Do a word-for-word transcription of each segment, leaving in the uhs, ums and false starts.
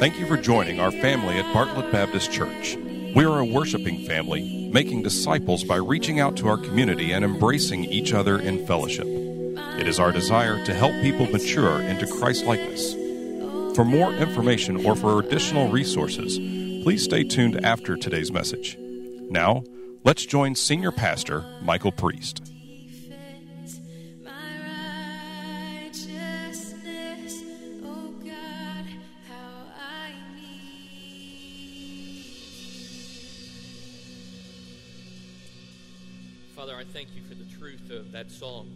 Thank you for joining our family at Bartlett Baptist Church. We are a worshiping family, making disciples by reaching out to our community and embracing each other in fellowship. It is our desire to help people mature into Christ-likeness. For more information or for additional resources, please stay tuned after today's message. Now, let's join Senior Pastor Michael Priest. Father, I thank you for the truth of that song.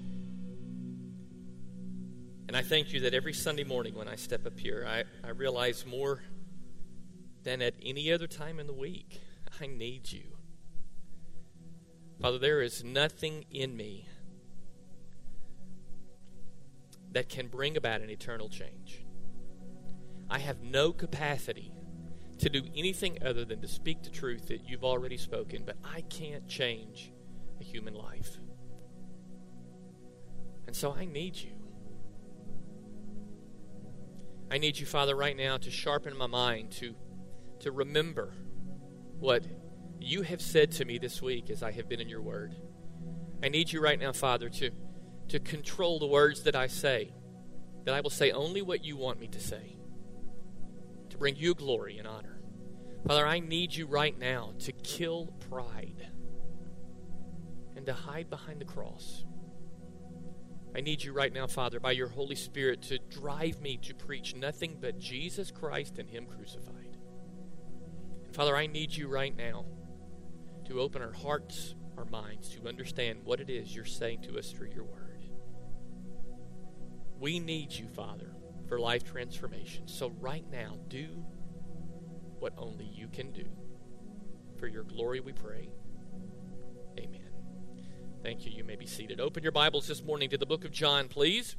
And I thank you that every Sunday morning when I step up here, I, I realize more than at any other time in the week, I need you. Father, there is nothing in me that can bring about an eternal change. I have no capacity to do anything other than to speak the truth that you've already spoken, but I can't change a human life. And so I need you. I need you, Father, right now to sharpen my mind, to, to remember what you have said to me this week as I have been in your word. I need you right now, Father, to, to control the words that I say, that I will say only what you want me to say, to bring you glory and honor. Father, I need you right now to kill pride and to hide behind the cross. I need you right now, Father, by your Holy Spirit to drive me to preach nothing but Jesus Christ and him crucified. And Father, I need you right now to open our hearts, our minds, to understand what it is you're saying to us through your word. We need you, Father, for life transformation. So right now, do what only you can do. For your glory we pray. Amen. Thank you. You may be seated. Open your Bibles this morning to the book of John, please.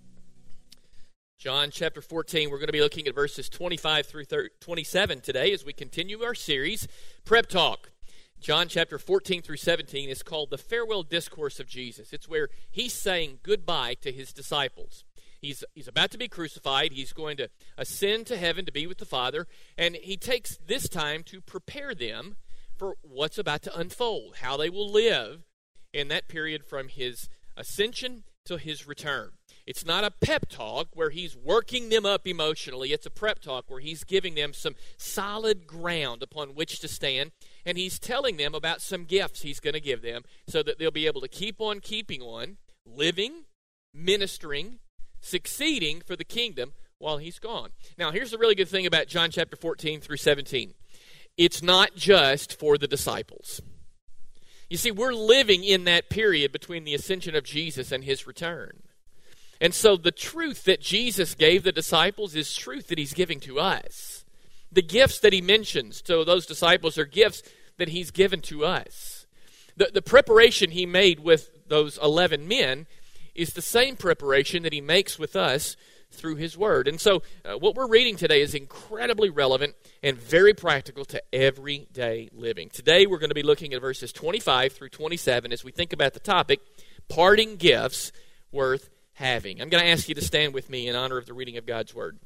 John chapter fourteen. We're going to be looking at verses twenty-five through twenty-seven today as we continue our series, Prep Talk. John chapter fourteen through seventeen is called the Farewell Discourse of Jesus. It's where he's saying goodbye to his disciples. He's, he's about to be crucified. He's going to ascend to heaven to be with the Father. And he takes this time to prepare them for what's about to unfold, how they will live in that period from his ascension to his return. It's not a pep talk where he's working them up emotionally. It's a prep talk where he's giving them some solid ground upon which to stand, and he's telling them about some gifts he's going to give them so that they'll be able to keep on keeping on, living, ministering, succeeding for the kingdom while he's gone. Now, here's the really good thing about John chapter fourteen through seventeen. It's not just for the disciples. You see, we're living in that period between the ascension of Jesus and his return. And so the truth that Jesus gave the disciples is truth that he's giving to us. The gifts that he mentions to those disciples are gifts that he's given to us. The, the preparation he made with those eleven men is the same preparation that he makes with us through his word. And so uh, what we're reading today is incredibly relevant and very practical to everyday living. Today we're going to be looking at verses twenty-five through twenty-seven as we think about the topic, parting gifts worth having. I'm going to ask you to stand with me in honor of the reading of God's word.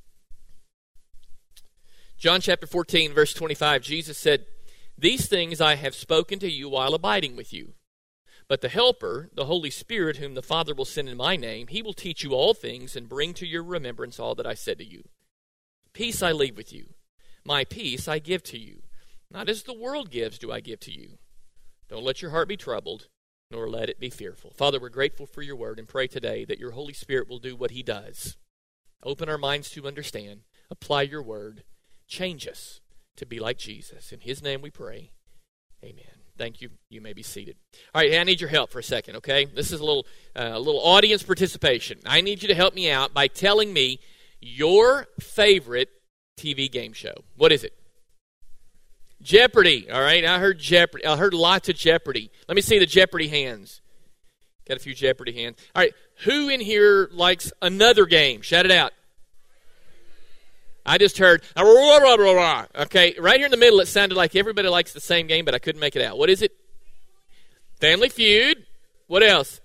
John chapter fourteen, verse twenty-five, Jesus said, "These things I have spoken to you while abiding with you. But the Helper, the Holy Spirit, whom the Father will send in my name, he will teach you all things and bring to your remembrance all that I said to you. Peace I leave with you. My peace I give to you. Not as the world gives do I give to you. Don't let your heart be troubled, nor let it be fearful." Father, we're grateful for your word and pray today that your Holy Spirit will do what he does. Open our minds to understand. Apply your word. Change us to be like Jesus. In his name we pray. Amen. Thank you. You may be seated. All right, hey, I need your help for a second, okay? This is a little, uh, a little audience participation. I need you to help me out by telling me your favorite T V game show. What is it? Jeopardy. All right, I heard Jeopardy. I heard lots of Jeopardy. Let me see the Jeopardy hands. Got a few Jeopardy hands. All right, who in here likes another game? Shout it out. I just heard, okay, right here in the middle, it sounded like everybody likes the same game, but I couldn't make it out. What is it? Family Feud. What else?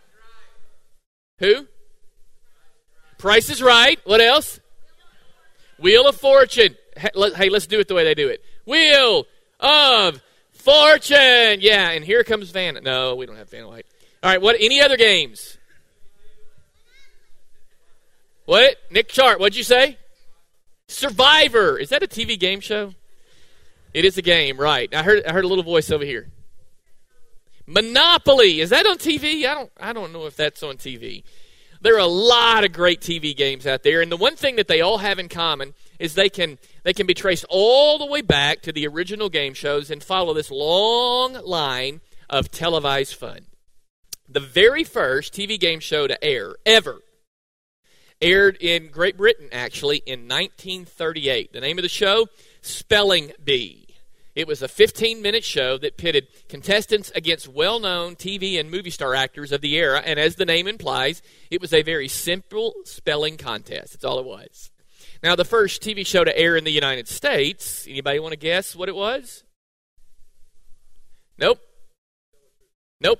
Who? Price is Right. What else? Wheel of Fortune. Hey, let's do it the way they do it. Wheel of Fortune. Yeah, and here comes Vanna. No, we don't have Vanna White. All right, what? Any other games? What? Nick Sharp, what'd you say? Survivor. Is that a T V game show? It is a game, right. I heard I heard a little voice over here. Monopoly. Is that on T V? I don't I don't know if that's on T V. There are a lot of great T V games out there, and the one thing that they all have in common is they can they can be traced all the way back to the original game shows and follow this long line of televised fun. The very first T V game show to air ever aired in Great Britain, actually, in nineteen thirty-eight. The name of the show, Spelling Bee. It was a fifteen-minute show that pitted contestants against well-known T V and movie star actors of the era, and as the name implies, it was a very simple spelling contest. That's all it was. Now, the first T V show to air in the United States, anybody want to guess what it was? Nope. Nope.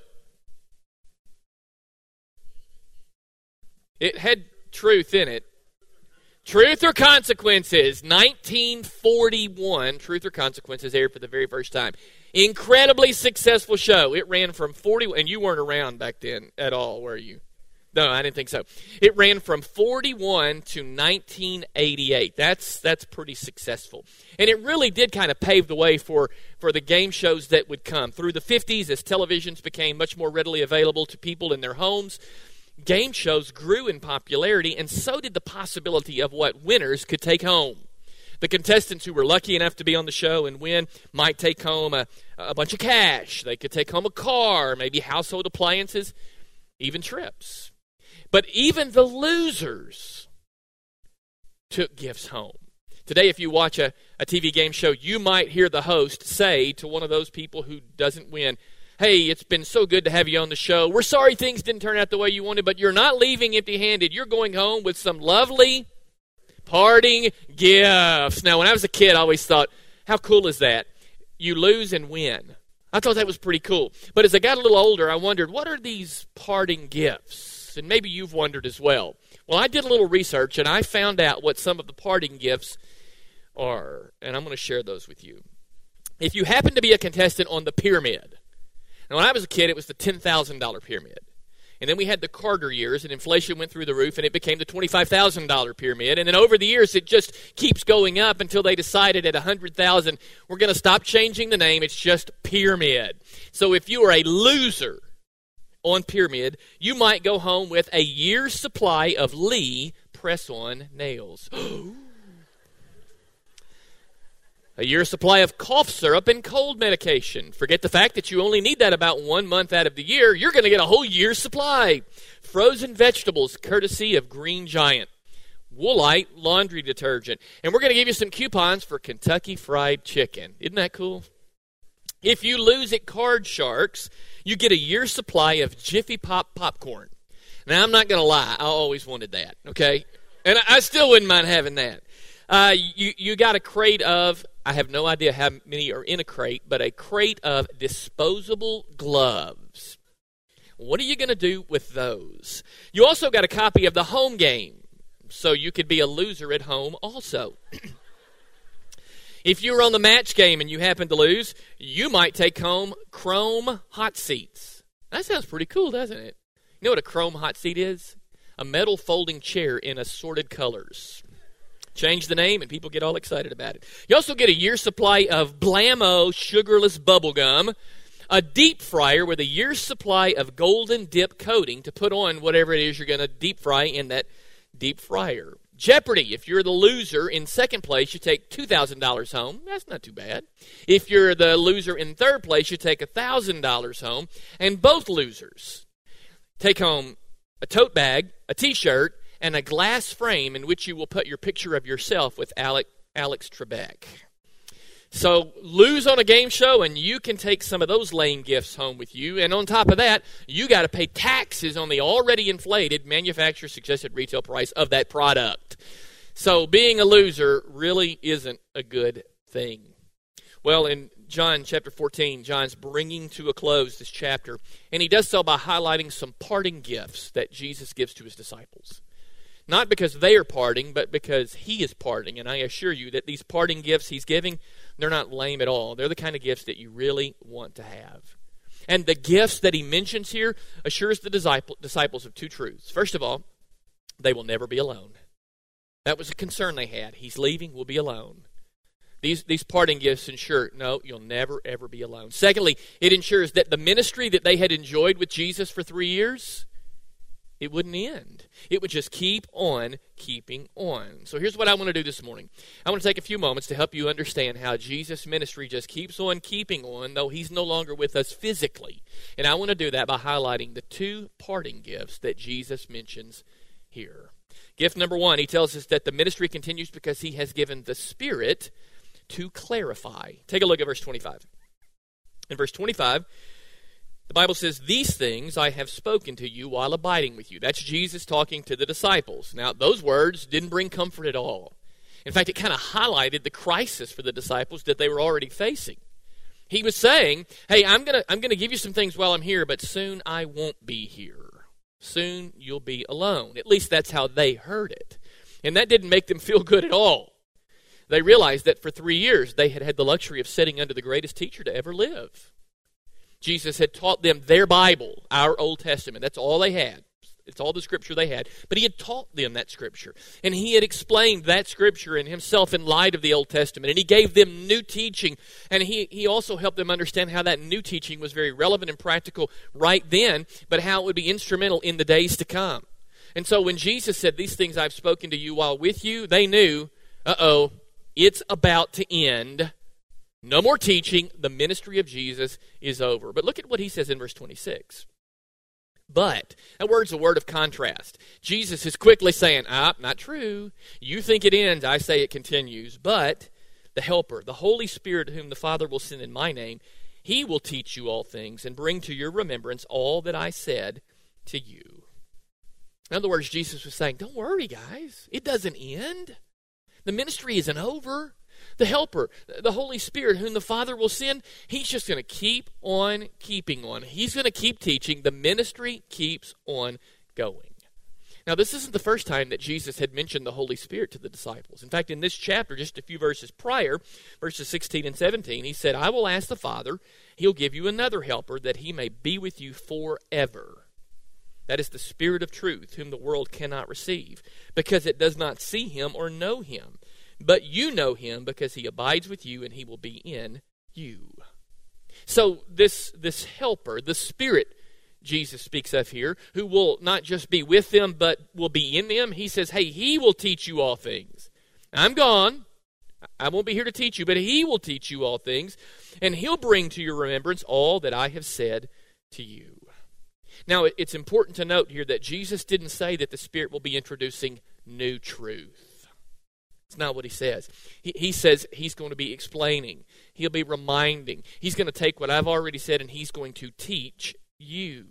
It had truth in it. Truth or Consequences, nineteen forty-one. Truth or Consequences aired for the very first time. Incredibly successful show. It ran from forty, and you weren't around back then at all, were you? No, I didn't think so. It ran from forty-one to nineteen eighty-eight. That's that's pretty successful. And it really did kind of pave the way for, for the game shows that would come. Through the fifties, as televisions became much more readily available to people in their homes, game shows grew in popularity, and so did the possibility of what winners could take home. The contestants who were lucky enough to be on the show and win might take home a, a bunch of cash. They could take home a car, maybe household appliances, even trips. But even the losers took gifts home. Today, if you watch a, a T V game show, you might hear the host say to one of those people who doesn't win, "Hey, it's been so good to have you on the show. We're sorry things didn't turn out the way you wanted, but you're not leaving empty-handed. You're going home with some lovely parting gifts." Now, when I was a kid, I always thought, how cool is that? You lose and win. I thought that was pretty cool. But as I got a little older, I wondered, what are these parting gifts? And maybe you've wondered as well. Well, I did a little research, and I found out what some of the parting gifts are, and I'm going to share those with you. If you happen to be a contestant on the pyramid, now, when I was a kid, it was the ten thousand dollars pyramid. And then we had the Carter years, and inflation went through the roof, and it became the twenty-five thousand dollars pyramid. And then over the years, it just keeps going up until they decided at one hundred thousand dollars, we're going to stop changing the name. It's just pyramid. So if you are a loser on pyramid, you might go home with a year's supply of Lee press-on nails. A year's supply of cough syrup and cold medication. Forget the fact that you only need that about one month out of the year. You're going to get a whole year's supply. Frozen vegetables, courtesy of Green Giant. Woolite laundry detergent. And we're going to give you some coupons for Kentucky Fried Chicken. Isn't that cool? If you lose at Card Sharks, you get a year's supply of Jiffy Pop popcorn. Now, I'm not going to lie. I always wanted that, okay? And I still wouldn't mind having that. Uh, you, you got a crate of, I have no idea how many are in a crate, but a crate of disposable gloves. What are you going to do with those? You also got a copy of the home game, so you could be a loser at home also. If you were on the match game and you happen to lose, you might take home chrome hot seats. That sounds pretty cool, doesn't it? You know what a chrome hot seat is? A metal folding chair in assorted colors. Change the name and people get all excited about it. You also get a year's supply of Blammo sugarless bubble gum, a deep fryer with a year's supply of golden dip coating to put on whatever it is you're going to deep fry in that deep fryer. Jeopardy! If you're the loser in second place, you take two thousand dollars home. That's not too bad. If you're the loser in third place, you take one thousand dollars home. And both losers take home a tote bag, a T-shirt, and a glass frame in which you will put your picture of yourself with Alec, Alex Trebek. So lose on a game show, and you can take some of those lame gifts home with you. And on top of that, you got to pay taxes on the already inflated manufacturer suggested retail price of that product. So being a loser really isn't a good thing. Well, in John chapter fourteen, John's bringing to a close this chapter, and he does so by highlighting some parting gifts that Jesus gives to his disciples. Not because they are parting, but because he is parting. And I assure you that these parting gifts he's giving, they're not lame at all. They're the kind of gifts that you really want to have. And the gifts that he mentions here assures the disciple, disciples of two truths. First of all, they will never be alone. That was a concern they had. He's leaving, we'll be alone. These, these parting gifts ensure, no, you'll never, ever be alone. Secondly, it ensures that the ministry that they had enjoyed with Jesus for three years, it wouldn't end. It would just keep on keeping on. So here's what I want to do this morning. I want to take a few moments to help you understand how Jesus' ministry just keeps on keeping on, though he's no longer with us physically. And I want to do that by highlighting the two parting gifts that Jesus mentions here. Gift number one, he tells us that the ministry continues because he has given the Spirit to clarify. Take a look at verse twenty-five. In verse twenty-five, the Bible says, "These things I have spoken to you while abiding with you." That's Jesus talking to the disciples. Now, those words didn't bring comfort at all. In fact, it kind of highlighted the crisis for the disciples that they were already facing. He was saying, hey, I'm going to I'm going to give you some things while I'm here, but soon I won't be here. Soon you'll be alone. At least that's how they heard it. And that didn't make them feel good at all. They realized that for three years they had had the luxury of sitting under the greatest teacher to ever live. Jesus had taught them their Bible, our Old Testament. That's all they had. It's all the scripture they had. But he had taught them that scripture. And he had explained that scripture and himself in light of the Old Testament. And he gave them new teaching. And he, he also helped them understand how that new teaching was very relevant and practical right then, but how it would be instrumental in the days to come. And so when Jesus said, "These things I've spoken to you while with you," they knew, uh-oh, it's about to end. No more teaching. The ministry of Jesus is over. But look at what he says in verse twenty-six. But, that word's a word of contrast. Jesus is quickly saying, ah, not true. You think it ends, I say it continues. But the Helper, the Holy Spirit whom the Father will send in my name, he will teach you all things and bring to your remembrance all that I said to you. In other words, Jesus was saying, don't worry, guys. It doesn't end. The ministry isn't over. The Helper, the Holy Spirit, whom the Father will send, he's just going to keep on keeping on. He's going to keep teaching. The ministry keeps on going. Now, this isn't the first time that Jesus had mentioned the Holy Spirit to the disciples. In fact, in this chapter, just a few verses prior, verses sixteen and seventeen, he said, "I will ask the Father, he'll give you another helper that he may be with you forever. That is the Spirit of truth, whom the world cannot receive, because it does not see him or know him. But you know him because he abides with you and he will be in you." So this, this helper, the Spirit Jesus speaks of here, who will not just be with them but will be in them, he says, hey, he will teach you all things. I'm gone. I won't be here to teach you, but he will teach you all things, and he'll bring to your remembrance all that I have said to you. Now, it's important to note here that Jesus didn't say that the Spirit will be introducing new truth. It's not what he says. He, he says he's going to be explaining. He'll be reminding. He's going to take what I've already said and he's going to teach you.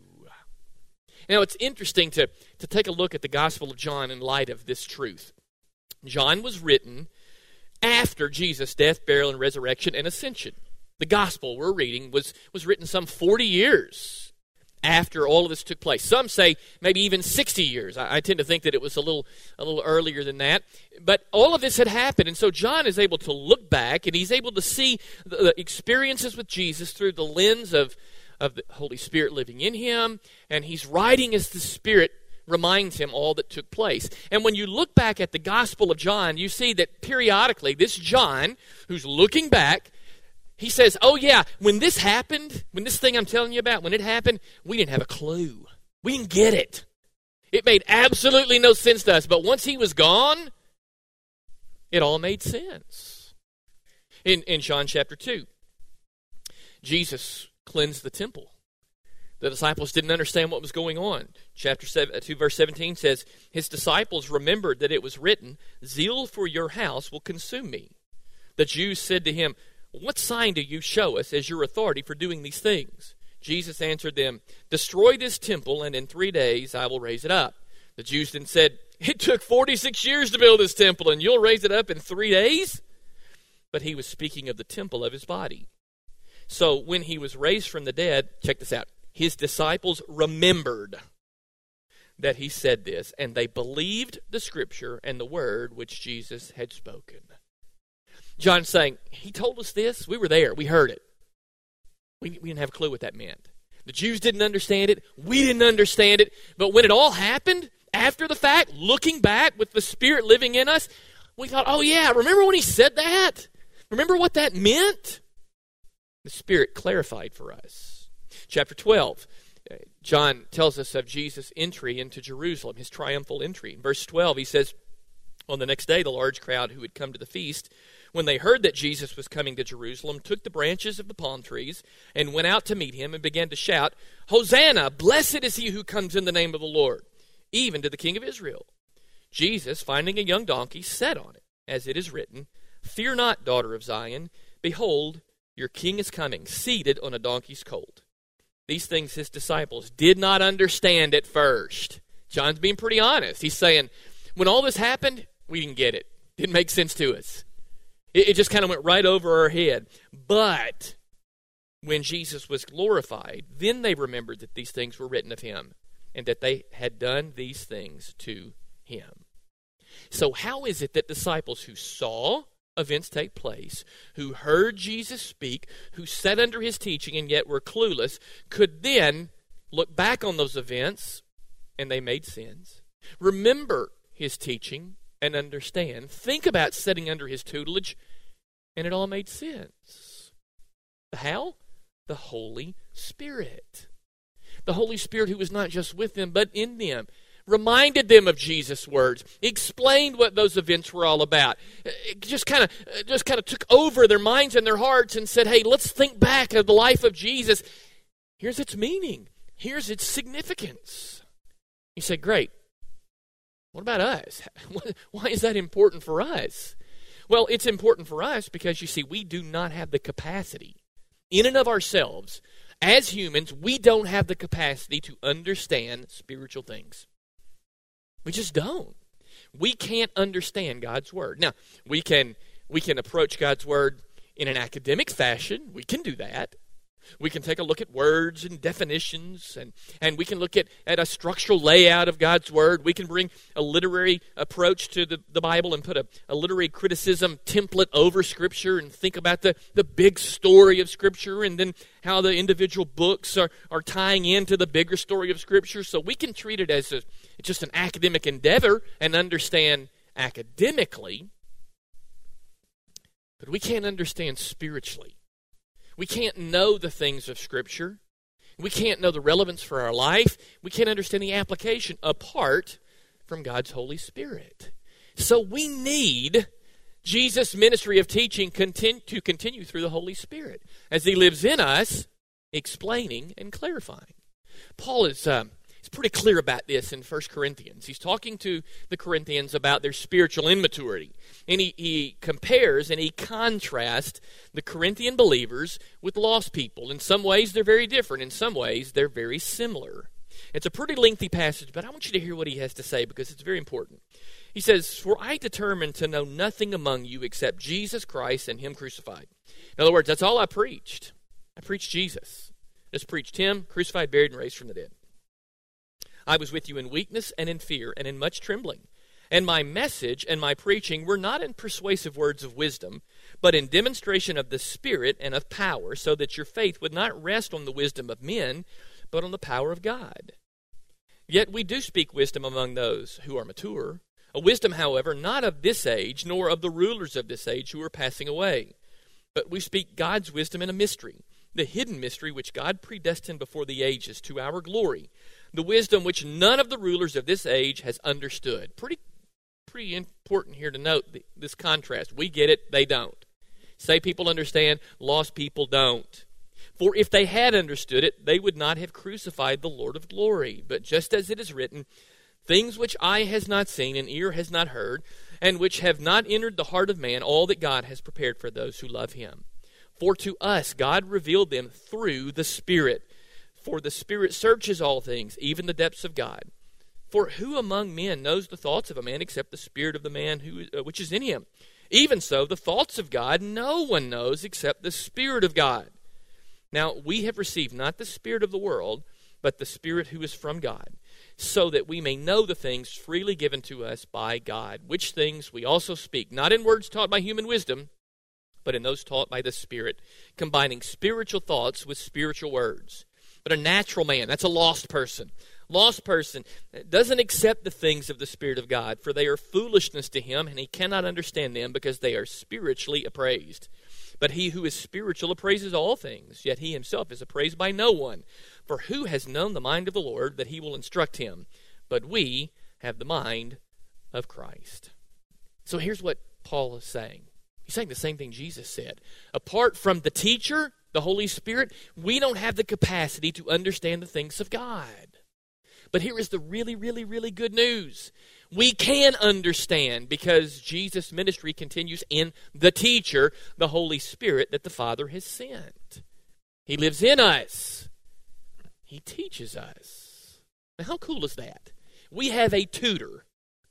Now, it's interesting to, to take a look at the Gospel of John in light of this truth. John was written after Jesus' death, burial, and resurrection and ascension. The Gospel we're reading was, was written some forty years after all of this took place. Some say maybe even sixty years. I, I tend to think that it was a little a little earlier than that. But all of this had happened, and so John is able to look back, and he's able to see the, the experiences with Jesus through the lens of, of the Holy Spirit living in him, and he's writing as the Spirit reminds him all that took place. And when you look back at the Gospel of John, you see that periodically this John, who's looking back, he says, oh yeah, when this happened, when this thing I'm telling you about, when it happened, we didn't have a clue. We didn't get it. It made absolutely no sense to us. But once he was gone, it all made sense. In, in John chapter two, Jesus cleansed the temple. The disciples didn't understand what was going on. Chapter seven, two, verse seventeen says, his disciples remembered that it was written, zeal for your house will consume me. The Jews said to him, what sign do you show us as your authority for doing these things? Jesus answered them, destroy this temple, and in three days I will raise it up. The Jews then said, it took forty-six years to build this temple, and you'll raise it up in three days? But he was speaking of the temple of his body. So when he was raised from the dead, check this out, his disciples remembered that he said this, and they believed the scripture and the word which Jesus had spoken. John's saying, he told us this. We were there. We heard it. We, we didn't have a clue what that meant. The Jews didn't understand it. We didn't understand it. But when it all happened, after the fact, looking back with the Spirit living in us, we thought, oh yeah, remember when he said that? Remember what that meant? The Spirit clarified for us. Chapter twelve, John tells us of Jesus' entry into Jerusalem, his triumphal entry. In verse twelve, he says, on the next day, the large crowd who had come to the feast, when they heard that Jesus was coming to Jerusalem, took the branches of the palm trees and went out to meet him and began to shout, Hosanna, blessed is he who comes in the name of the Lord, even to the King of Israel. Jesus, finding a young donkey, sat on it, as it is written, Fear not, daughter of Zion, behold, your king is coming, seated on a donkey's colt. These things his disciples did not understand at first. John's being pretty honest. He's saying, when all this happened, we didn't get it. Didn't make sense to us. It, it just kind of went right over our head. But when Jesus was glorified, then they remembered that these things were written of him and that they had done these things to him. So how is it that disciples who saw events take place, who heard Jesus speak, who sat under his teaching and yet were clueless, could then look back on those events and they made sins, remember his teaching and understand, think about sitting under his tutelage, and it all made sense? How? The Holy Spirit. The Holy Spirit who was not just with them, but in them, reminded them of Jesus' words, explained what those events were all about. It just kind of just kind of took over their minds and their hearts and said, hey, let's think back of the life of Jesus. Here's its meaning. Here's its significance. You say, great. What about us? Why is that important for us? Well, it's important for us because, you see, we do not have the capacity, in and of ourselves, as humans, we don't have the capacity to understand spiritual things. We just don't. We can't understand God's Word. Now, we can we can approach God's Word in an academic fashion. We can do that. We can take a look at words and definitions, and, and we can look at, at a structural layout of God's Word. We can bring a literary approach to the, the Bible and put a, a literary criticism template over Scripture and think about the, the big story of Scripture and then how the individual books are, are tying into the bigger story of Scripture. So we can treat it as a, just an academic endeavor and understand academically, but we can't understand spiritually. We can't know the things of Scripture. We can't know the relevance for our life. We can't understand the application apart from God's Holy Spirit. So we need Jesus' ministry of teaching continue, to continue through the Holy Spirit as he lives in us, explaining and clarifying. Paul is... Um, He's pretty clear about this in First Corinthians. He's talking to the Corinthians about their spiritual immaturity. And he, he compares and he contrasts the Corinthian believers with lost people. In some ways, they're very different. In some ways, they're very similar. It's a pretty lengthy passage, but I want you to hear what he has to say because it's very important. He says, For I determined to know nothing among you except Jesus Christ and him crucified. In other words, that's all I preached. I preached Jesus. I just preached him, crucified, buried, and raised from the dead. I was with you in weakness and in fear and in much trembling. And my message and my preaching were not in persuasive words of wisdom, but in demonstration of the Spirit and of power, so that your faith would not rest on the wisdom of men, but on the power of God. Yet we do speak wisdom among those who are mature, a wisdom, however, not of this age, nor of the rulers of this age who are passing away. But we speak God's wisdom in a mystery, the hidden mystery which God predestined before the ages to our glory, the wisdom which none of the rulers of this age has understood. Pretty pretty important here to note the, this contrast. We get it, they don't. Say people understand, lost people don't. For if they had understood it, they would not have crucified the Lord of glory. But just as it is written, things which eye has not seen and ear has not heard, and which have not entered the heart of man, all that God has prepared for those who love him. For to us God revealed them through the Spirit. For the Spirit searches all things, even the depths of God. For who among men knows the thoughts of a man except the spirit of the man who uh, which is in him? Even so, the thoughts of God no one knows except the Spirit of God. Now we have received not the spirit of the world, but the Spirit who is from God, so that we may know the things freely given to us by God, which things we also speak, not in words taught by human wisdom, but in those taught by the Spirit, combining spiritual thoughts with spiritual words. But a natural man, that's a lost person. Lost person doesn't accept the things of the Spirit of God, for they are foolishness to him, and he cannot understand them because they are spiritually appraised. But he who is spiritual appraises all things, yet he himself is appraised by no one. For who has known the mind of the Lord that he will instruct him? But we have the mind of Christ. So here's what Paul is saying. He's saying the same thing Jesus said. Apart from the teacher, the Holy Spirit, we don't have the capacity to understand the things of God. But here is the really, really, really good news. We can understand because Jesus' ministry continues in the teacher, the Holy Spirit that the Father has sent. He lives in us. He teaches us. Now, how cool is that? We have a tutor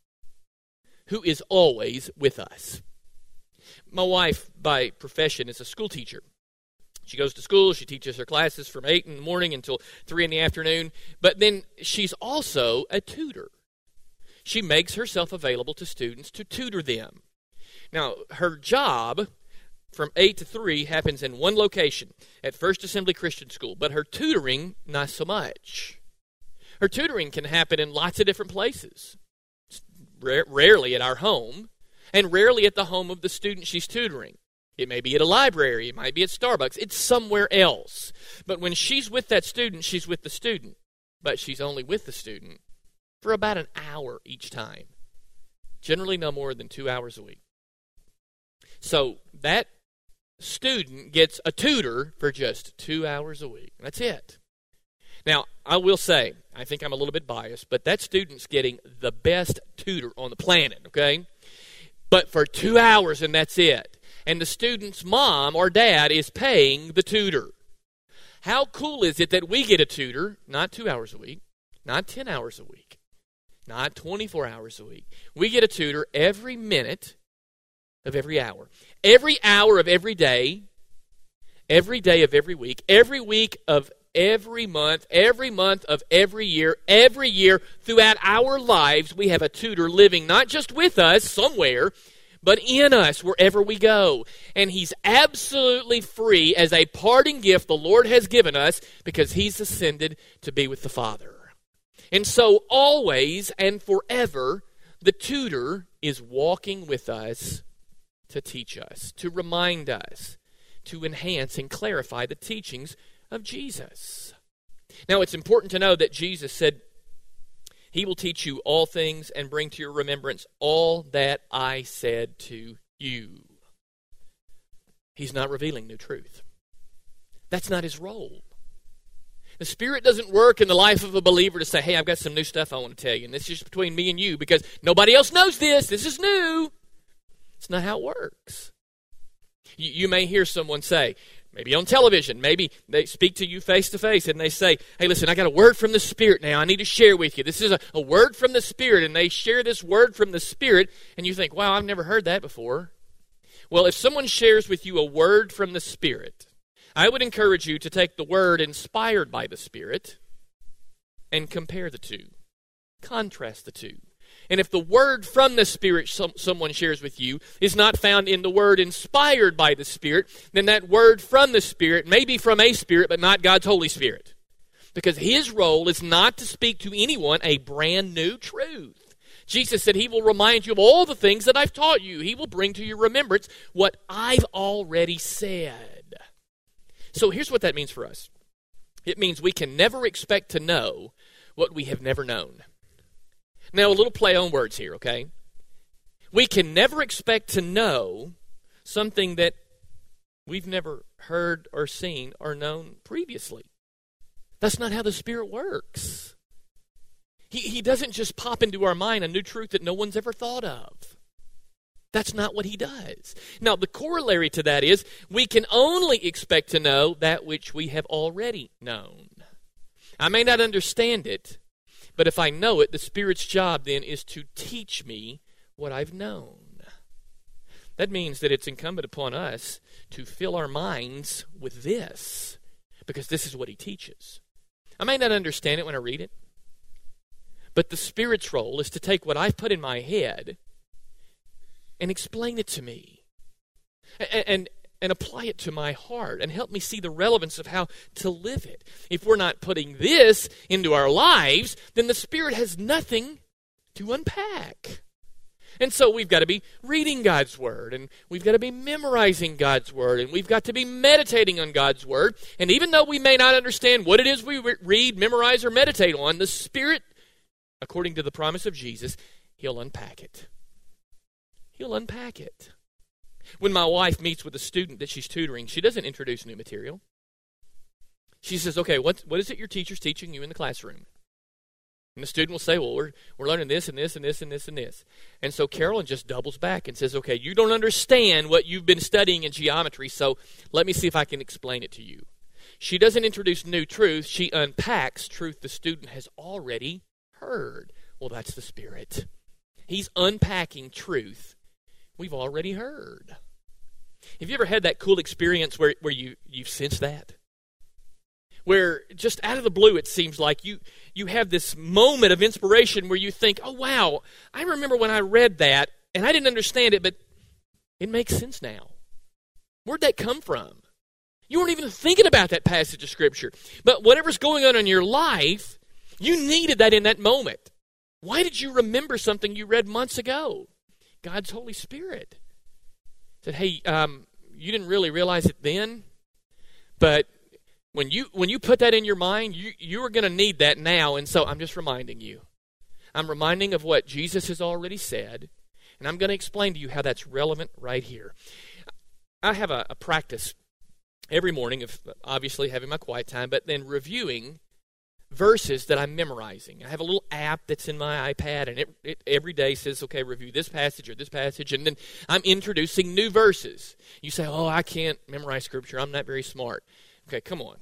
who is always with us. My wife, by profession, is a school teacher. She goes to school, she teaches her classes from eight in the morning until three in the afternoon, but then she's also a tutor. She makes herself available to students to tutor them. Now, her job from eight to three happens in one location, at First Assembly Christian School, but her tutoring, not so much. Her tutoring can happen in lots of different places, rarely at our home, and rarely at the home of the student she's tutoring. It may be at a library, it might be at Starbucks, it's somewhere else. But when she's with that student, she's with the student. But she's only with the student for about an hour each time. Generally no more than two hours a week. So that student gets a tutor for just two hours a week. That's it. Now, I will say, I think I'm a little bit biased, but that student's getting the best tutor on the planet, okay? But for two hours and that's it. And the student's mom or dad is paying the tutor. How cool is it that we get a tutor, not two hours a week, not ten hours a week, not twenty-four hours a week. We get a tutor every minute of every hour. Every hour of every day, every day of every week, every week of every month, every month of every year, every year throughout our lives, we have a tutor living not just with us somewhere, but in us wherever we go. And he's absolutely free as a parting gift the Lord has given us because he's ascended to be with the Father. And so always and forever, the tutor is walking with us to teach us, to remind us, to enhance and clarify the teachings of Jesus. Now, it's important to know that Jesus said, he will teach you all things and bring to your remembrance all that I said to you. He's not revealing new truth. That's not his role. The Spirit doesn't work in the life of a believer to say, hey, I've got some new stuff I want to tell you, and this is just between me and you because nobody else knows this. This is new. It's not how it works. You, you may hear someone say, maybe on television, maybe they speak to you face to face and they say, hey, listen, I got a word from the Spirit now I need to share with you. This is a, a word from the Spirit, and they share this word from the Spirit, and you think, wow, I've never heard that before. Well, if someone shares with you a word from the Spirit, I would encourage you to take the word inspired by the Spirit and compare the two. Contrast the two. And if the word from the Spirit some, someone shares with you is not found in the word inspired by the Spirit, then that word from the Spirit may be from a Spirit, but not God's Holy Spirit. Because his role is not to speak to anyone a brand new truth. Jesus said he will remind you of all the things that I've taught you. He will bring to your remembrance what I've already said. So here's what that means for us. It means we can never expect to know what we have never known. Now, a little play on words here, okay? We can never expect to know something that we've never heard or seen or known previously. That's not how the Spirit works. He, he doesn't just pop into our mind a new truth that no one's ever thought of. That's not what he does. Now, the corollary to that is we can only expect to know that which we have already known. I may not understand it, but if I know it, the Spirit's job then is to teach me what I've known. That means that it's incumbent upon us to fill our minds with this, because this is what he teaches. I may not understand it when I read it, but the Spirit's role is to take what I've put in my head and explain it to me and, and, and apply it to my heart and help me see the relevance of how to live it. If we're not putting this into our lives, then the Spirit has nothing to unpack. And so we've got to be reading God's Word, and we've got to be memorizing God's Word, and we've got to be meditating on God's Word. And even though we may not understand what it is we read, memorize, or meditate on, the Spirit, according to the promise of Jesus, He'll unpack it. He'll unpack it. When my wife meets with a student that she's tutoring, she doesn't introduce new material. She says, okay, what, what is it your teacher's teaching you in the classroom? And the student will say, well, we're, we're learning this and this and this and this and this. And so Carolyn just doubles back and says, okay, you don't understand what you've been studying in geometry, so let me see if I can explain it to you. She doesn't introduce new truth. She unpacks truth the student has already heard. Well, that's the Spirit. He's unpacking truth we've already heard. Have you ever had that cool experience where, where you, you've sensed that? Where just out of the blue it seems like you, you have this moment of inspiration where you think, oh wow, I remember when I read that and I didn't understand it, but it makes sense now. Where'd that come from? You weren't even thinking about that passage of Scripture. But whatever's going on in your life, you needed that in that moment. Why did you remember something you read months ago? God's Holy Spirit said, hey, um, you didn't really realize it then, but when you when you put that in your mind, you, you are going to need that now, and so I'm just reminding you. I'm reminding of what Jesus has already said, and I'm going to explain to you how that's relevant right here. I have a, a practice every morning of obviously having my quiet time, but then reviewing verses that I'm memorizing. I have a little app that's in my iPad, and it, it every day says, okay, review this passage or this passage, and then I'm introducing new verses. You say, oh, I can't memorize Scripture. I'm not very smart. Okay, come on.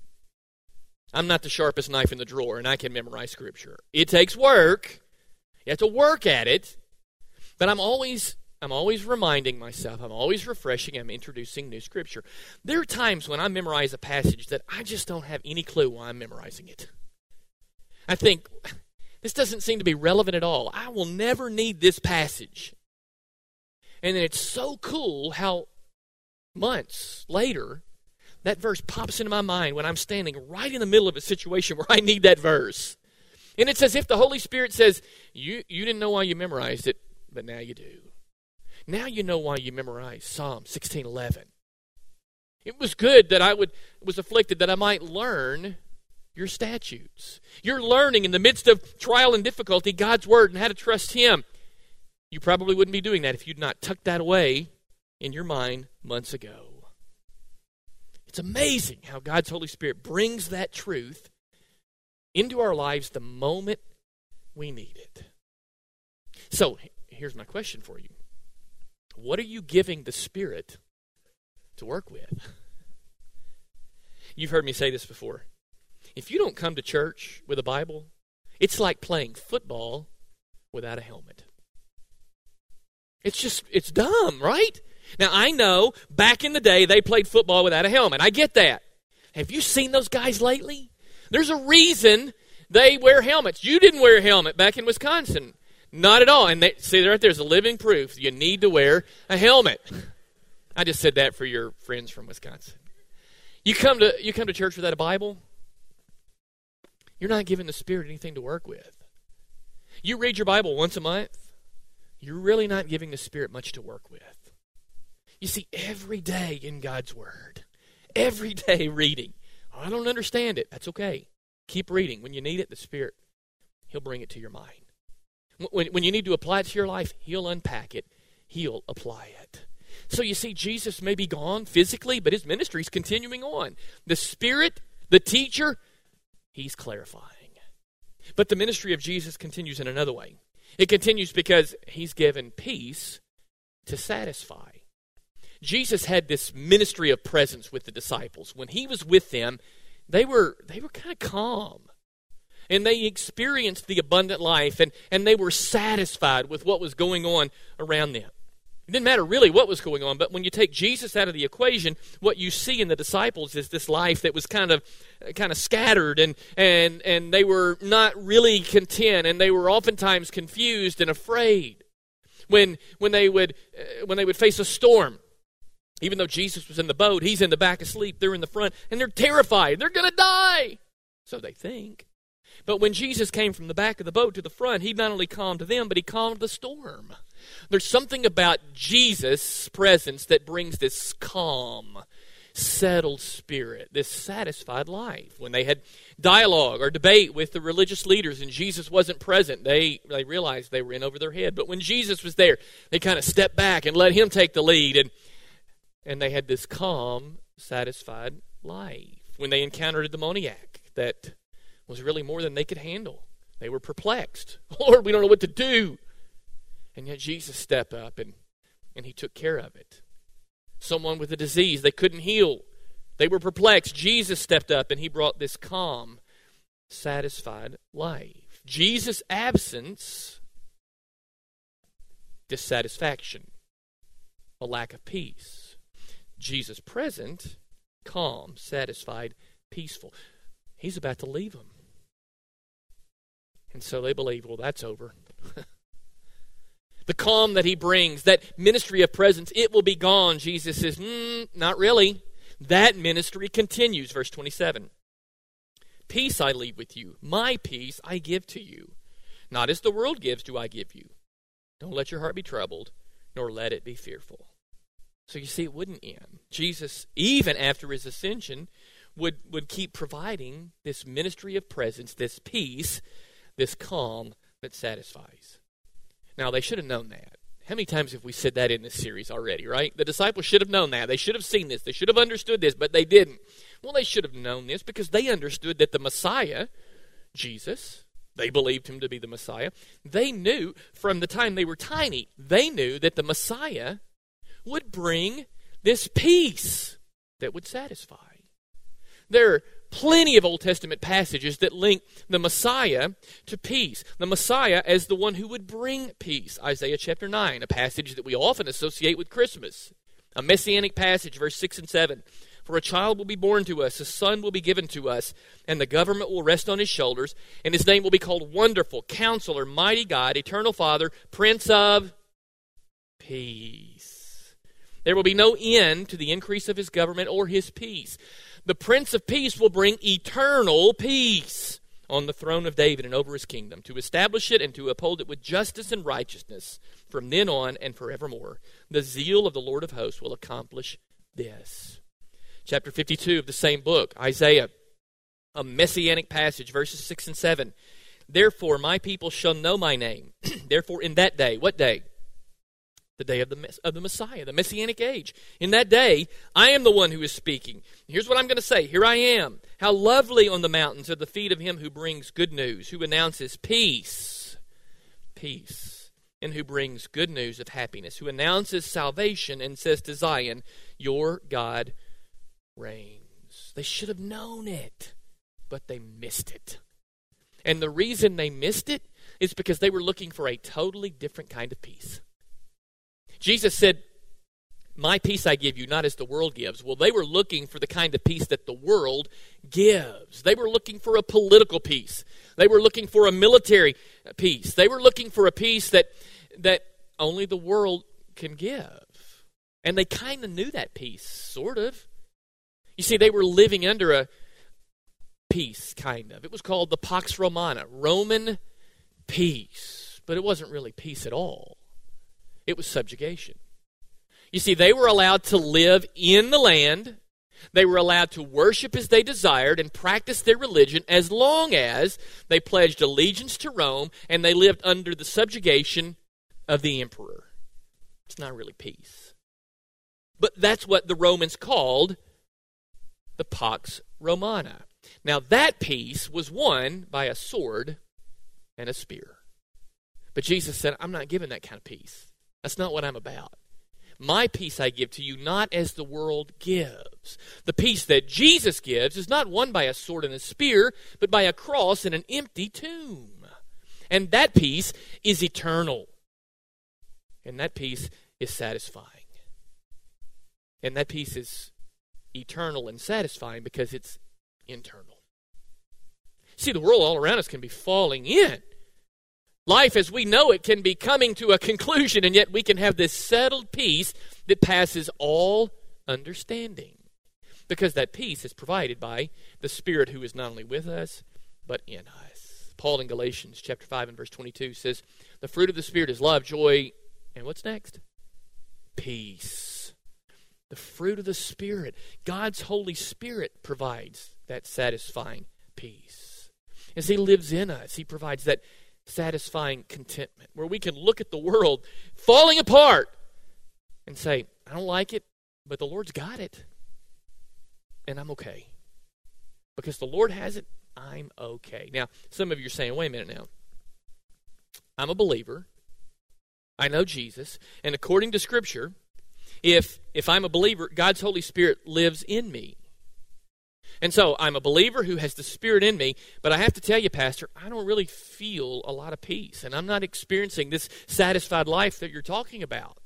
I'm not the sharpest knife in the drawer, and I can memorize Scripture. It takes work. You have to work at it. But I'm always I'm always reminding myself, I'm always refreshing, I'm introducing new Scripture. There are times when I memorize a passage that I just don't have any clue why I'm memorizing it. I think, this doesn't seem to be relevant at all. I will never need this passage. And then it's so cool how months later, that verse pops into my mind when I'm standing right in the middle of a situation where I need that verse. And it's as if the Holy Spirit says, you, you didn't know why you memorized it, but now you do. Now you know why you memorized Psalm sixteen eleven. It was good that I would was afflicted that I might learn your statutes. You're learning in the midst of trial and difficulty God's Word and how to trust Him. You probably wouldn't be doing that if you'd not tucked that away in your mind months ago. It's amazing how God's Holy Spirit brings that truth into our lives the moment we need it. So, here's my question for you. What are you giving the Spirit to work with? You've heard me say this before. If you don't come to church with a Bible, it's like playing football without a helmet. It's just, it's dumb, right? Now, I know back in the day they played football without a helmet. I get that. Have you seen those guys lately? There's a reason they wear helmets. You didn't wear a helmet back in Wisconsin. Not at all. And they, see, right there's a living proof. You need to wear a helmet. I just said that for your friends from Wisconsin. You come to you come to church without a Bible, you're not giving the Spirit anything to work with. You read your Bible once a month, you're really not giving the Spirit much to work with. You see, every day in God's Word, every day reading. Oh, I don't understand it. That's okay. Keep reading. When you need it, the Spirit, He'll bring it to your mind. When, when you need to apply it to your life, He'll unpack it. He'll apply it. So you see, Jesus may be gone physically, but His ministry is continuing on. The Spirit, the teacher, He's clarifying. But the ministry of Jesus continues in another way. It continues because He's given peace to satisfy. Jesus had this ministry of presence with the disciples. When He was with them, they were they were kind of calm. And they experienced the abundant life, and, and they were satisfied with what was going on around them. It didn't matter really what was going on, but when you take Jesus out of the equation, what you see in the disciples is this life that was kind of kind of scattered, and and and they were not really content, and they were oftentimes confused and afraid. When when they would uh, when they would face a storm, even though Jesus was in the boat, he's in the back asleep, they're in the front, and they're terrified. They're going to die. So they think. But when Jesus came from the back of the boat to the front, he not only calmed them, but he calmed the storm. There's something about Jesus' presence that brings this calm, settled spirit, this satisfied life. When they had dialogue or debate with the religious leaders and Jesus wasn't present, they, they realized they were in over their head. But when Jesus was there, they kind of stepped back and let him take the lead, and, and they had this calm, satisfied life. When they encountered a demoniac that was really more than they could handle, they were perplexed. Lord, we don't know what to do. And yet Jesus stepped up and, and he took care of it. Someone with a disease they couldn't heal. They were perplexed. Jesus stepped up and he brought this calm, satisfied life. Jesus' absence, dissatisfaction, a lack of peace. Jesus' present, calm, satisfied, peaceful. He's about to leave them. And so they believe, well, that's over. The calm that he brings, that ministry of presence, it will be gone. Jesus says, mm, not really. That ministry continues. Verse twenty-seven. Peace I leave with you. My peace I give to you. Not as the world gives do I give you. Don't let your heart be troubled, nor let it be fearful. So you see, it wouldn't end. Jesus, even after his ascension, would, would keep providing this ministry of presence, this peace, this calm that satisfies. Now, they should have known that. How many times have we said that in this series already, right? The disciples should have known that. They should have seen this. They should have understood this, but they didn't. Well, they should have known this because they understood that the Messiah, Jesus, they believed him to be the Messiah. They knew from the time they were tiny, they knew that the Messiah would bring this peace that would satisfy. There are plenty of Old Testament passages that link the Messiah to peace. The Messiah as the one who would bring peace. Isaiah chapter nine, a passage that we often associate with Christmas. A messianic passage, verse six and seven. For a child will be born to us, a son will be given to us, and the government will rest on his shoulders, and his name will be called Wonderful, Counselor, Mighty God, Eternal Father, Prince of Peace. There will be no end to the increase of his government or his peace. The Prince of Peace will bring eternal peace on the throne of David and over his kingdom, to establish it and to uphold it with justice and righteousness from then on and forevermore. The zeal of the Lord of hosts will accomplish this. Chapter fifty-two of the same book, Isaiah, a messianic passage, verses six and seven. Therefore my people shall know my name. Therefore in that day, what day? The day of the, of the Messiah, the Messianic age. In that day, I am the one who is speaking. Here's what I'm going to say. Here I am. How lovely on the mountains are the feet of him who brings good news, who announces peace, peace, and who brings good news of happiness, who announces salvation and says to Zion, your God reigns. They should have known it, but they missed it. And the reason they missed it is because they were looking for a totally different kind of peace. Jesus said, my peace I give you, not as the world gives. Well, they were looking for the kind of peace that the world gives. They were looking for a political peace. They were looking for a military peace. They were looking for a peace that, that only the world can give. And they kind of knew that peace, sort of. You see, they were living under a peace, kind of. It was called the Pax Romana, Roman peace. But it wasn't really peace at all. It was subjugation. You see, they were allowed to live in the land. They were allowed to worship as they desired and practice their religion as long as they pledged allegiance to Rome and they lived under the subjugation of the emperor. It's not really peace. But that's what the Romans called the Pax Romana. Now, that peace was won by a sword and a spear. But Jesus said, I'm not giving that kind of peace. That's not what I'm about. My peace I give to you, not as the world gives. The peace that Jesus gives is not won by a sword and a spear, but by a cross and an empty tomb. And that peace is eternal. And that peace is satisfying. And that peace is eternal and satisfying because it's internal. See, the world all around us can be falling in. Life as we know it can be coming to a conclusion, and yet we can have this settled peace that passes all understanding. Because that peace is provided by the Spirit who is not only with us, but in us. Paul in Galatians chapter five and verse twenty-two says, the fruit of the Spirit is love, joy, and what's next? Peace. The fruit of the Spirit. God's Holy Spirit provides that satisfying peace. As He lives in us, He provides that satisfying contentment where we can look at the world falling apart and say, I don't like it, but the Lord's got it. And I'm okay. Because the Lord has it, I'm okay. Now, some of you are saying, wait a minute now. I'm a believer. I know Jesus. And according to Scripture, if if I'm a believer, God's Holy Spirit lives in me. And so I'm a believer who has the Spirit in me, but I have to tell you, Pastor, I don't really feel a lot of peace, and I'm not experiencing this satisfied life that you're talking about.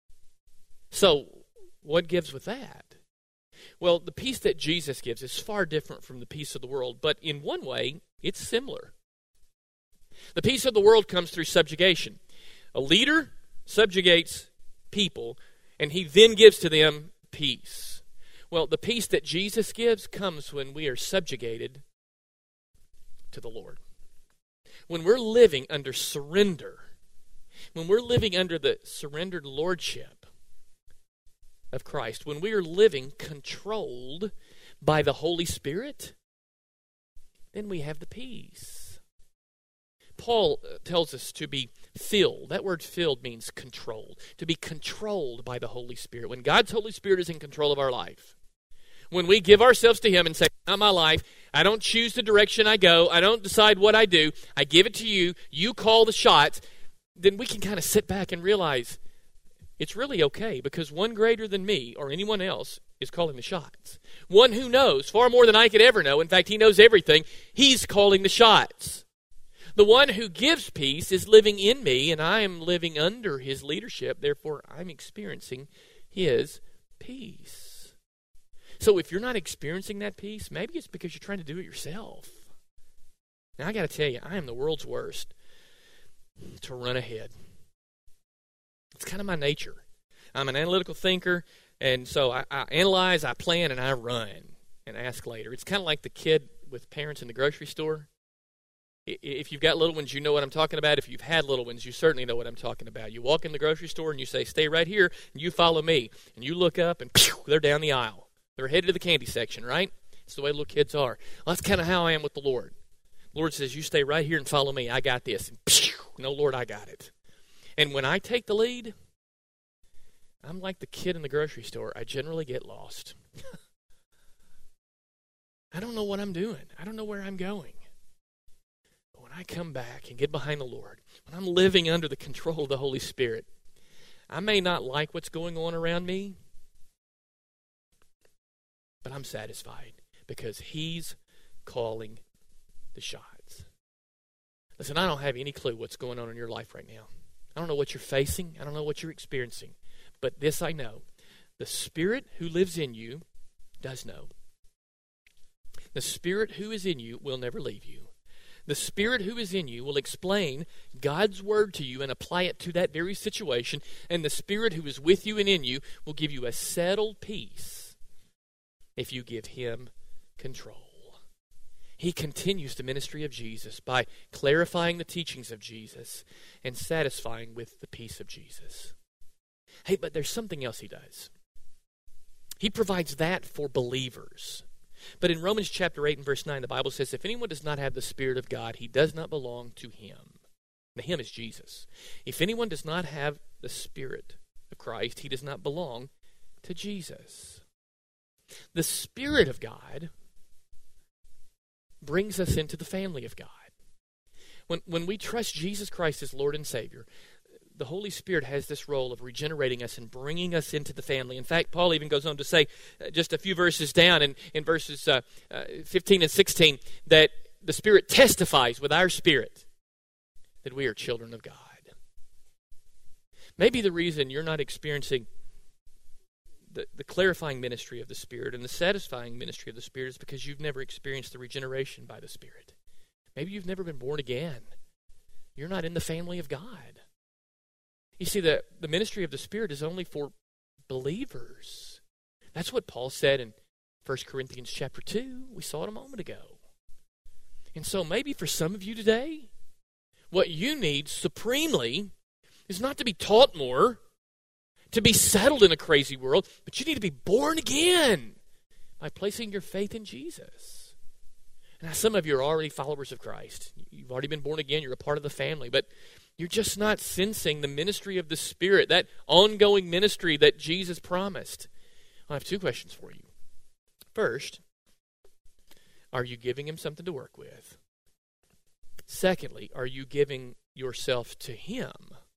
So what gives with that? Well, the peace that Jesus gives is far different from the peace of the world, but in one way, it's similar. The peace of the world comes through subjugation. A leader subjugates people, and he then gives to them peace. Well, the peace that Jesus gives comes when we are subjugated to the Lord. When we're living under surrender, when we're living under the surrendered lordship of Christ, when we are living controlled by the Holy Spirit, then we have the peace. Paul tells us to be filled. That word filled means controlled. To be controlled by the Holy Spirit. When God's Holy Spirit is in control of our life, when we give ourselves to Him and say, not my life, I don't choose the direction I go, I don't decide what I do, I give it to you, you call the shots, then we can kind of sit back and realize it's really okay because one greater than me or anyone else is calling the shots. One who knows far more than I could ever know. In fact, He knows everything. He's calling the shots. The one who gives peace is living in me, and I am living under His leadership. Therefore, I'm experiencing His peace. So if you're not experiencing that peace, maybe it's because you're trying to do it yourself. Now, I got to tell you, I am the world's worst to run ahead. It's kind of my nature. I'm an analytical thinker, and so I, I analyze, I plan, and I run and ask later. It's kind of like the kid with parents in the grocery store. If you've got little ones, you know what I'm talking about. If you've had little ones, you certainly know what I'm talking about. You walk in the grocery store and you say, stay right here, and you follow me. And you look up, and pew, they're down the aisle. They're headed to the candy section, right? It's the way little kids are. Well, that's kind of how I am with the Lord. The Lord says, you stay right here and follow me. I got this. And pew, no, Lord, I got it. And when I take the lead, I'm like the kid in the grocery store. I generally get lost. I don't know what I'm doing. I don't know where I'm going. But when I come back and get behind the Lord, when I'm living under the control of the Holy Spirit, I may not like what's going on around me, but I'm satisfied because He's calling the shots. Listen, I don't have any clue what's going on in your life right now. I don't know what you're facing. I don't know what you're experiencing. But this I know. The Spirit who lives in you does know. The Spirit who is in you will never leave you. The Spirit who is in you will explain God's Word to you and apply it to that very situation. And the Spirit who is with you and in you will give you a settled peace if you give Him control. He continues the ministry of Jesus by clarifying the teachings of Jesus and satisfying with the peace of Jesus. Hey, but there's something else He does. He provides that for believers. But in Romans chapter eight and verse nine, the Bible says, if anyone does not have the Spirit of God, he does not belong to Him. The Him is Jesus. If anyone does not have the Spirit of Christ, he does not belong to Jesus. The Spirit of God brings us into the family of God. When, when we trust Jesus Christ as Lord and Savior, the Holy Spirit has this role of regenerating us and bringing us into the family. In fact, Paul even goes on to say, uh, just a few verses down in, in verses uh, uh, fifteen and sixteen, that the Spirit testifies with our spirit that we are children of God. Maybe the reason you're not experiencing the, the clarifying ministry of the Spirit and the satisfying ministry of the Spirit is because you've never experienced the regeneration by the Spirit. Maybe you've never been born again. You're not in the family of God. You see, the, the ministry of the Spirit is only for believers. That's what Paul said in First Corinthians chapter two. We saw it a moment ago. And so maybe for some of you today, what you need supremely is not to be taught more, to be settled in a crazy world, but you need to be born again by placing your faith in Jesus. Now, some of you are already followers of Christ. You've already been born again. You're a part of the family, but you're just not sensing the ministry of the Spirit, that ongoing ministry that Jesus promised. I have two questions for you. First, are you giving him something to work with? Secondly, are you giving yourself to him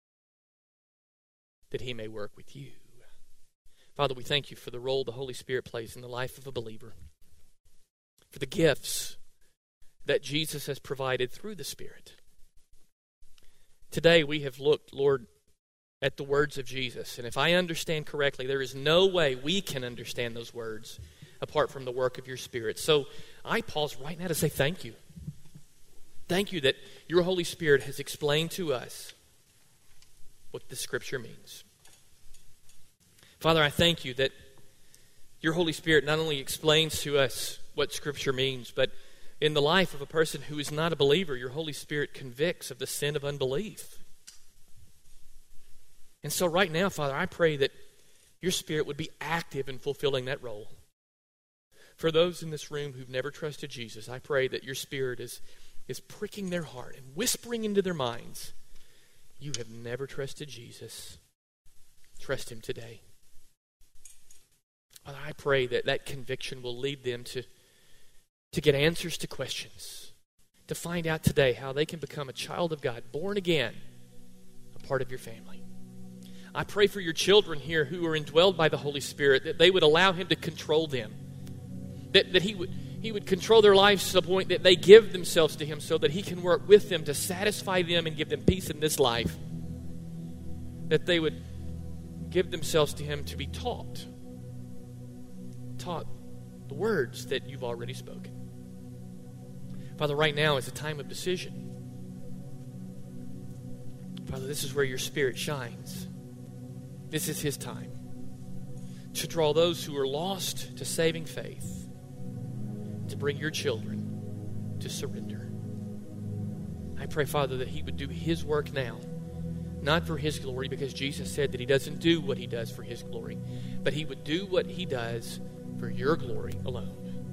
that he may work with you? Father, we thank you for the role the Holy Spirit plays in the life of a believer, for the gifts that Jesus has provided through the Spirit. Today we have looked, Lord, at the words of Jesus, and if I understand correctly, there is no way we can understand those words apart from the work of your Spirit. So I pause right now to say thank you. Thank you that your Holy Spirit has explained to us what the Scripture means. Father, I thank you that your Holy Spirit not only explains to us what Scripture means, but in the life of a person who is not a believer, your Holy Spirit convicts of the sin of unbelief. And so right now, Father, I pray that your Spirit would be active in fulfilling that role. For those in this room who've never trusted Jesus, I pray that your Spirit is, is pricking their heart and whispering into their minds, you have never trusted Jesus. Trust him today. Father, I pray that that conviction will lead them to to get answers to questions, to find out today how they can become a child of God, born again, a part of your family. I pray for your children here who are indwelled by the Holy Spirit, that they would allow him to control them, that, that he would he would control their lives to the point that they give themselves to him so that he can work with them to satisfy them and give them peace in this life, that they would give themselves to him to be taught, taught the words that you've already spoken. Father, right now is a time of decision. Father, this is where your Spirit shines. This is his time to draw those who are lost to saving faith, to bring your children to surrender. I pray, Father, that he would do his work now, not for his glory, because Jesus said that he doesn't do what he does for his glory, but he would do what he does for your glory alone.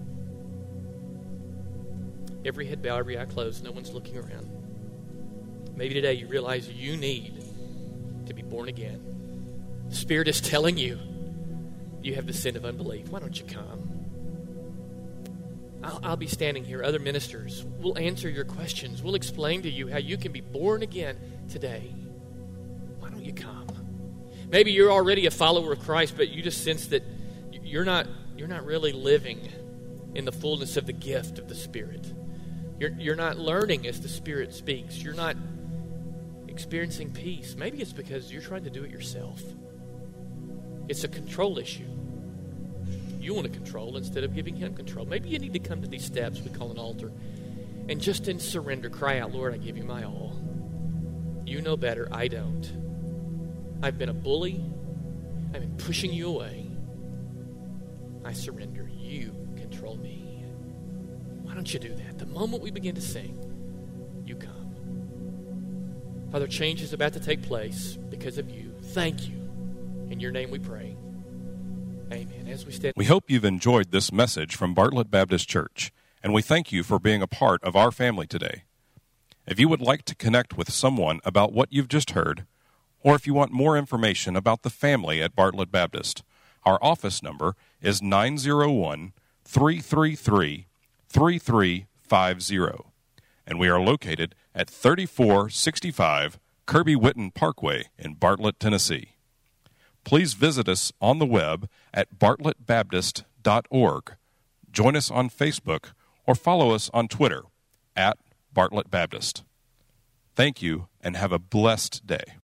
Every head bowed, every eye closed, no one's looking around. Maybe today you realize you need to be born again. The Spirit is telling you you have the sin of unbelief. Why don't you come? I'll, I'll be standing here. Other ministers will answer your questions. We'll explain to you how you can be born again today. Why don't you come? Maybe you're already a follower of Christ, but you just sense that you're not you're not really living in the fullness of the gift of the Spirit. You're, you're not learning as the Spirit speaks. You're not experiencing peace. Maybe it's because you're trying to do it yourself. It's a control issue. You want to control instead of giving him control. Maybe you need to come to these steps we call an altar and just in surrender cry out, Lord, I give you my all. You know better. I don't. I've been a bully. I've been pushing you away. I surrender. You control me. Why don't you do that? The moment we begin to sing, you come. Father, change is about to take place because of you. Thank you. In your name we pray. Amen. As we stand. We hope you've enjoyed this message from Bartlett Baptist Church, and we thank you for being a part of our family today. If you would like to connect with someone about what you've just heard, or if you want more information about the family at Bartlett Baptist, our office number is nine oh one, three three three, three three five zero, and we are located at thirty-four sixty-five Kirby Whitten Parkway in Bartlett, Tennessee. Please visit us on the web at bartlett baptist dot org. Join us on Facebook or follow us on Twitter at Bartlett Baptist. Thank you and have a blessed day.